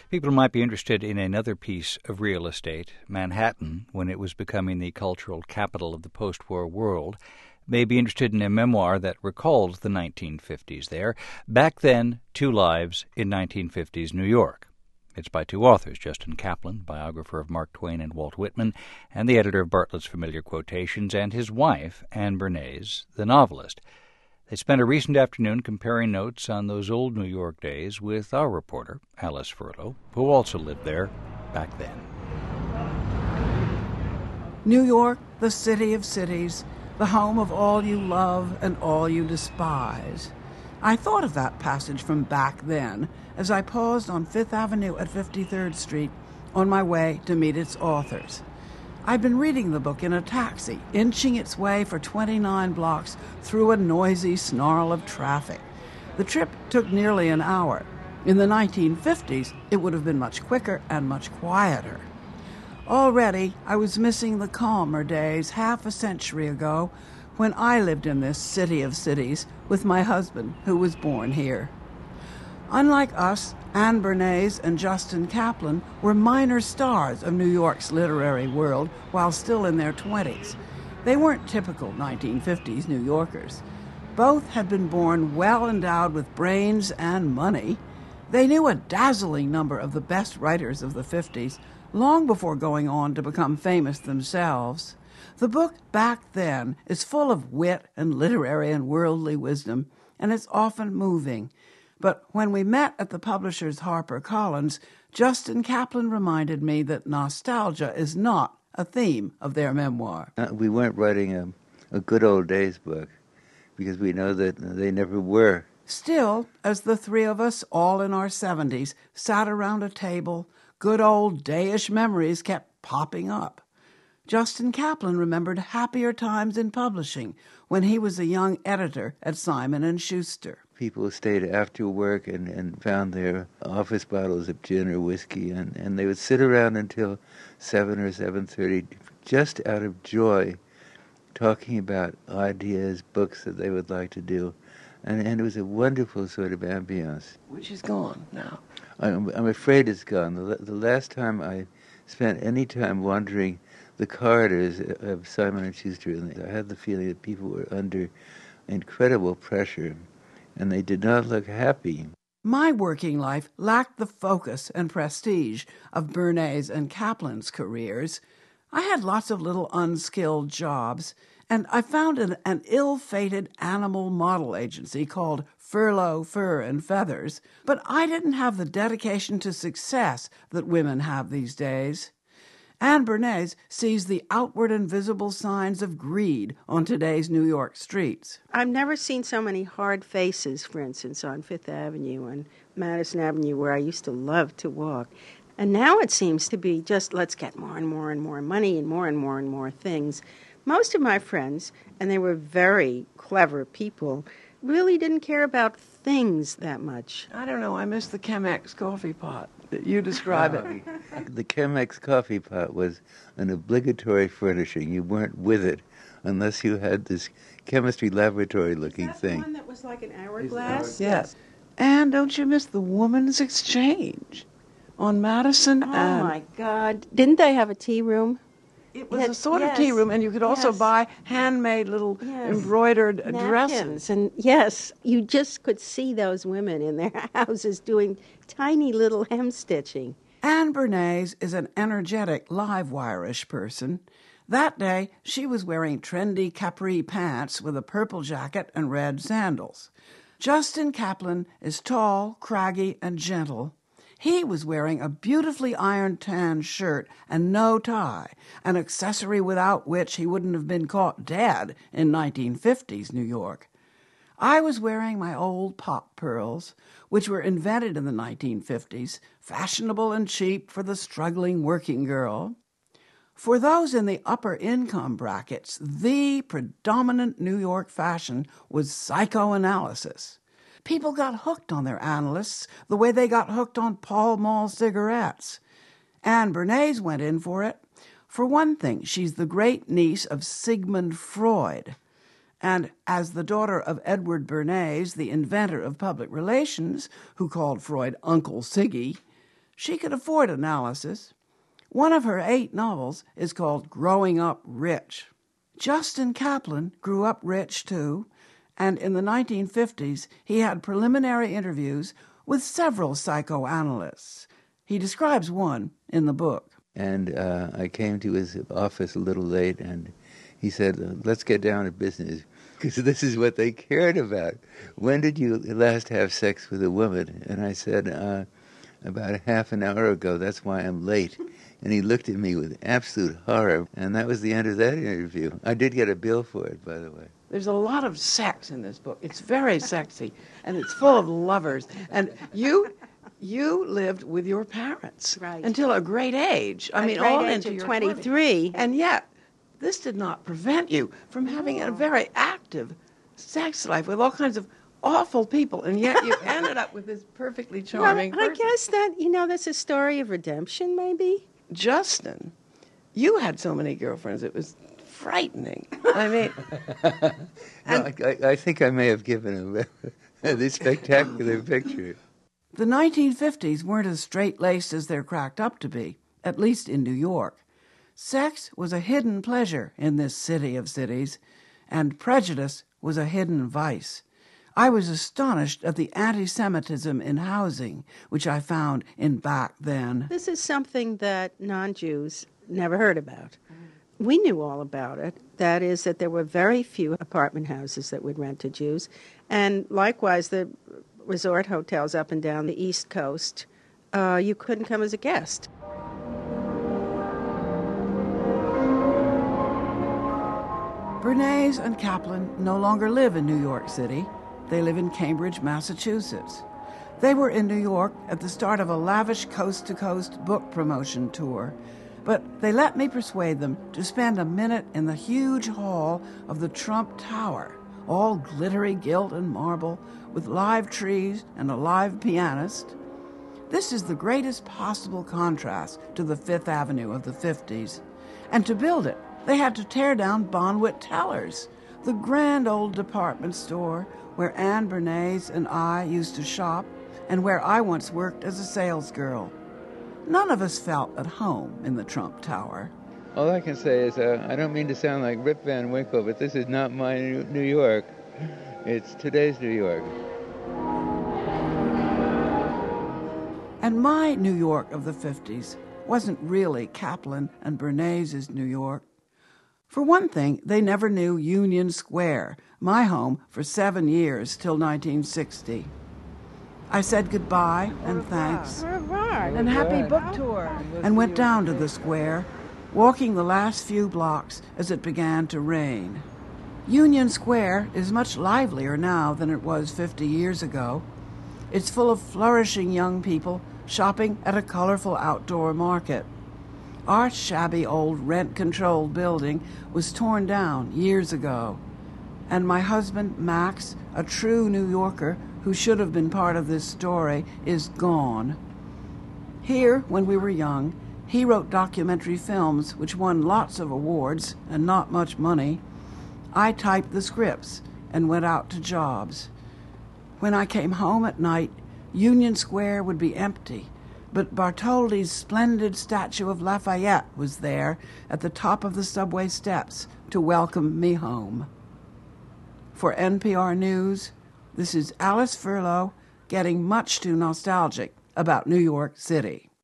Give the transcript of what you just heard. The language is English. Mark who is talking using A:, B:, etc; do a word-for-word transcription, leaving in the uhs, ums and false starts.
A: People might be interested in another piece of real estate. Manhattan, when it was becoming the cultural capital of the post-war world, may be interested in a memoir that recalls the nineteen fifties there. Back Then, Two Lives in nineteen fifties New York. It's by two authors, Justin Kaplan, biographer of Mark Twain and Walt Whitman, and the editor of Bartlett's Familiar Quotations, and his wife, Anne Bernays, the novelist. They spent a recent afternoon comparing notes on those old New York days with our reporter, Alice Furlow, who also lived there back then.
B: New York, the city of cities, the home of all you love and all you despise. I thought of that passage from Back Then as I paused on Fifth Avenue at fifty-third Street on my way to meet its authors. I'd been reading the book in a taxi, inching its way for twenty-nine blocks through a noisy snarl of traffic. The trip took nearly an hour. In the nineteen fifties, it would have been much quicker and much quieter. Already, I was missing the calmer days half a century ago when I lived in this city of cities with my husband, who was born here. Unlike us, Anne Bernays and Justin Kaplan were minor stars of New York's literary world while still in their twenties. They weren't typical nineteen fifties New Yorkers. Both had been born well endowed with brains and money. They knew a dazzling number of the best writers of the fifties, long before going on to become famous themselves. The book Back Then is full of wit and literary and worldly wisdom, and it's often moving. But when we met at the publisher's HarperCollins, Justin Kaplan reminded me that nostalgia is not a theme of their memoir.
C: Uh, we weren't writing a, a good old days book because we know that they never were.
B: Still, as the three of us, all in our seventies, sat around a table, good old dayish memories kept popping up. Justin Kaplan remembered happier times in publishing when he was a young editor at Simon and Schuster.
C: People stayed after work and, and found their office bottles of gin or whiskey, and, and they would sit around until seven or seven thirty, just out of joy, talking about ideas, books that they would like to do. And, and it was a wonderful sort of ambience.
B: Which is gone now.
C: I'm, I'm afraid it's gone. The, the last time I spent any time wandering the corridors of Simon and Schuster, and I had the feeling that people were under incredible pressure, and they did not look happy.
B: My working life lacked the focus and prestige of Bernays and Kaplan's careers. I had lots of little unskilled jobs, and I founded an ill-fated animal model agency called Furlow, Fur and Feathers, but I didn't have the dedication to success that women have these days. Anne Bernays sees the outward and visible signs of greed on today's New York streets.
D: I've never seen so many hard faces, for instance, on Fifth Avenue and Madison Avenue, where I used to love to walk. And now it seems to be just, let's get more and more and more money and more and more and more things. Most of my friends, and they were very clever people, really didn't care about things that much.
B: I don't know, I miss the Chemex coffee pot. You describe it.
C: The Chemex coffee pot was an obligatory furnishing. You weren't with it unless you had this chemistry laboratory-looking
D: Is that
C: thing.
D: the one that was like an hourglass?
B: Yes. And don't you miss the Woman's Exchange on Madison?
D: Oh,
B: and
D: my God. Didn't they have a tea room?
B: It was
D: Yes,
B: a sort
D: yes,
B: of tea room, and you could also
D: yes.
B: buy handmade little
D: Yes.
B: embroidered
D: Napkins.
B: dresses.
D: And yes, you just could see those women in their houses doing tiny little hem stitching.
B: Anne Bernays is an energetic, live-wire-ish person. That day, she was wearing trendy capri pants with a purple jacket and red sandals. Justin Kaplan is tall, craggy, and gentle. He was wearing a beautifully ironed tan shirt and no tie, an accessory without which he wouldn't have been caught dead in nineteen fifties New York. I was wearing my old pop pearls, which were invented in the nineteen fifties, fashionable and cheap for the struggling working girl. For those in the upper income brackets, the predominant New York fashion was psychoanalysis. People got hooked on their analysts the way they got hooked on Pall Mall cigarettes. Anne Bernays went in for it. For one thing, she's the great niece of Sigmund Freud. And as the daughter of Edward Bernays, the inventor of public relations, who called Freud Uncle Siggy, She could afford analysis. One of her eight novels is called Growing Up Rich. Justin Kaplan grew up rich, too, and in the nineteen fifties he had preliminary interviews with several psychoanalysts. He describes one in the book.
C: And uh, I came to his office a little late, and he said, let's get down to business, because this is what they cared about. When did you last have sex with a woman? And I said, uh, about a half an hour ago. That's why I'm late. And he looked at me with absolute horror, and that was the end of that interview. I did get a bill for it, by the way.
B: There's a lot of sex in this book. It's very sexy, and it's full of lovers. And you you lived with your parents
D: right.
B: until a great age. I
D: a
B: mean,
D: great
B: all
D: age
B: into
D: of
B: your
D: twenty-three.
B: twenties. And yet, this did not prevent you from having a very active sex life with all kinds of awful people, and yet you ended up with this perfectly charming
D: well, I
B: person.
D: guess that, you know, that's a story of redemption, maybe.
B: Justin, you had so many girlfriends, it was frightening. I mean...
C: no, I, I think I may have given him this spectacular picture.
B: The nineteen fifties weren't as straight-laced as they're cracked up to be, at least in New York. Sex was a hidden pleasure in this city of cities, and prejudice was a hidden vice. I was astonished at the anti-Semitism in housing, which I found in Back Then.
D: This is something that non-Jews never heard about. We knew all about it. That is, that there were very few apartment houses that would rent to Jews. And likewise, the resort hotels up and down the East Coast, uh, you couldn't come as a guest.
B: Bernays and Kaplan no longer live in New York City. They live in Cambridge, Massachusetts. They were in New York at the start of a lavish coast-to-coast book promotion tour, but they let me persuade them to spend a minute in the huge hall of the Trump Tower, all glittery gilt and marble, with live trees and a live pianist. This is the greatest possible contrast to the Fifth Avenue of the fifties. And to build it, they had to tear down Bonwit Tellers, the grand old department store where Anne Bernays and I used to shop and where I once worked as a salesgirl. None of us felt at home in the Trump Tower.
C: All I can say is, uh, I don't mean to sound like Rip Van Winkle, but this is not my New York. It's today's New York.
B: And my New York of the fifties wasn't really Kaplan and Bernays' New York. For one thing, they never knew Union Square, my home for seven years till nineteen sixty. I said goodbye and thanks and happy book tour and went down to the square, walking the last few blocks as it began to rain. Union Square is much livelier now than it was fifty years ago. It's full of flourishing young people shopping at a colorful outdoor market. Our shabby old rent-controlled building was torn down years ago, and my husband, Max, a true New Yorker who should have been part of this story, is gone. Here, when we were young, he wrote documentary films which won lots of awards and not much money. I typed the scripts and went out to jobs. When I came home at night, Union Square would be empty, but Bartholdi's splendid statue of Lafayette was there at the top of the subway steps to welcome me home. For N P R News, this is Alice Furlow getting much too nostalgic about New York City.